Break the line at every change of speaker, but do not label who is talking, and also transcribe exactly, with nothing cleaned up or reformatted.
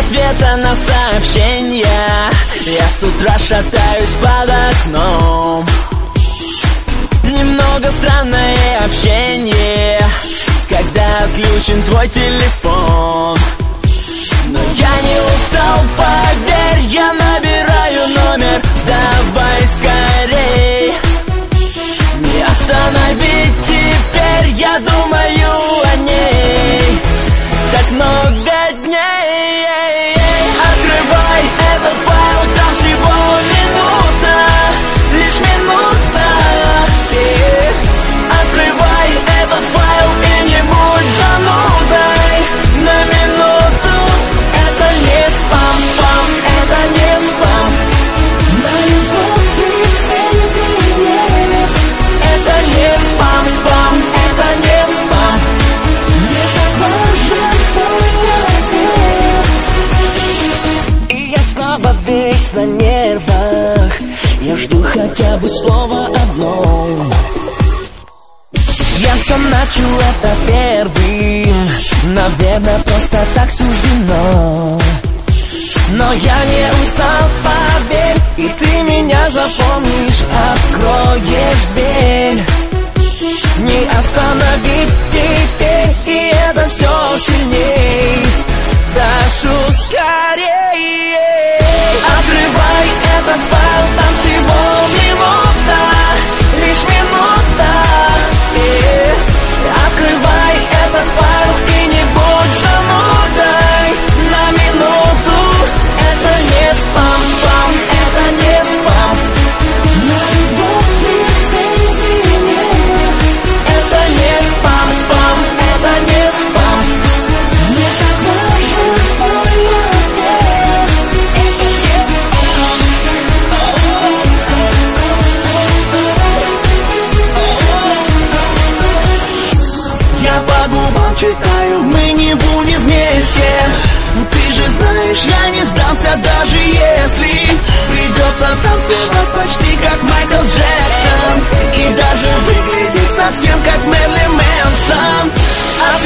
ответа на сообщения. Я с утра шатаюсь под окном. Немного странное общение, когда отключен твой телефон. Но я не устал, поверь, я набираю номер. Давай скорей, не остановить теперь, я думаю о ней. Так много дней. Открывай этот файл, там всего минута, лишь минута. Открывай этот файл и не будь занудой на минуту. Это не спам, спам, это не спам. На любовь лицензии нет. Это не спам, спам, это не спам. Мне так важен твой ответ. И я снова весь на нервах. Я жду хотя бы слова одно. Я сам начал это первым. Наверное, просто так суждено. Но я не устал, поверь, и ты меня запомнишь. Откроешь дверь, не остановить теперь. И это все сильней. Дашу скорее. Открывай этот файл, там всего минута, лишь минута. Открывай этот файл и не будь занудой на минуту. Это не спам, спам, это не спам. На любовь лицензии нет. Это не спам, спам, это не спам. Мне так важен твой ответ. Я по губам читаю, мы не в уни вместе. Ты же знаешь, я не сдамся, даже если придется танцевать почти как Майкл Джексон и даже выглядеть совсем как Мэрилин Мэнсон.